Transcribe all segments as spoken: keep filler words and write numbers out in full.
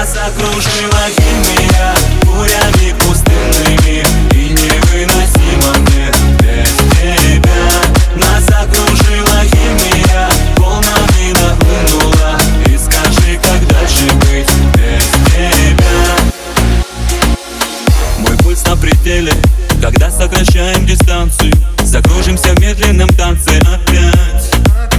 Нас окружила химия бурями пустынными, и невыносимо мне без тебя. Нас окружила химия, волнами нахлынула, и скажи, как дальше быть без тебя. Мой пульс на пределе, когда сокращаем дистанцию, закружимся в медленном танце опять.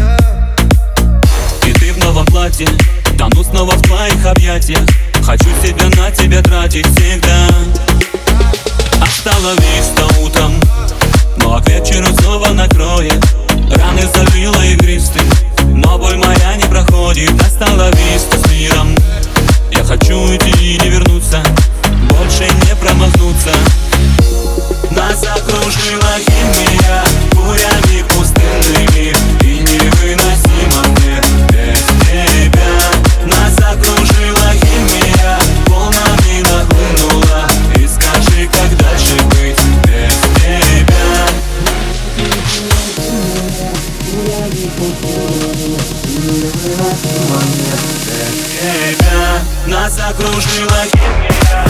И ты в новом платье, тону снова в твоих объятиях. Хочу себя на тебя тратить всегда. Остановись-то утром, но к вечеру снова накроет. Раны залила игристым, но боль моя не проходит. Остановись-то с миром, я хочу уйти и не вернуться, больше не промахнуться. Нас окружила химия бурями пустынными, и невыносимо мне без тебя. Нас окружила химия, волнами нахлынула, и скажи, как дальше быть без тебя. Без тебя. Нас окружила химия.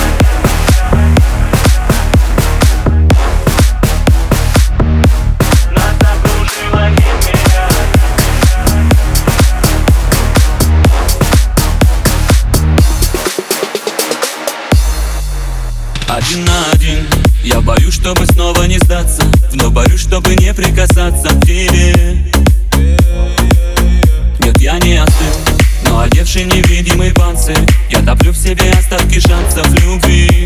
Один на один, я боюсь, чтобы снова не сдаться, вновь борюсь, чтобы не прикасаться к тебе. Нет, я не остыл, но одевший невидимый панцирь, я топлю в себе остатки шансов любви.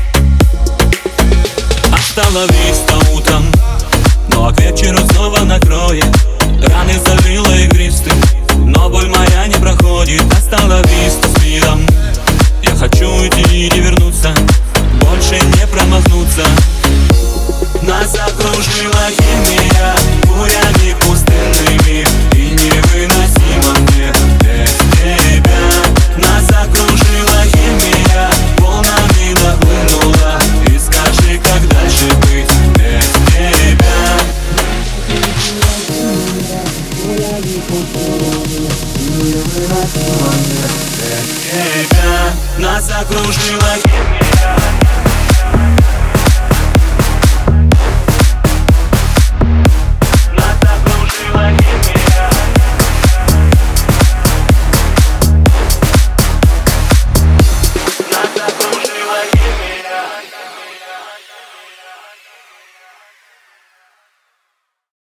Остановись-то утром, но к вечеру снова накроет. Раны залила игристым, но боль моя не проходит. Остановись-то с миром, я хочу уйти и не вернуться, больше не промахнуться. Нас окружила химия бурями пустынными, и невыносимо мне без тебя. Нас окружила химия, волнами нахлынула, и скажи, как дальше быть без тебя. Без тебя. Нас окружила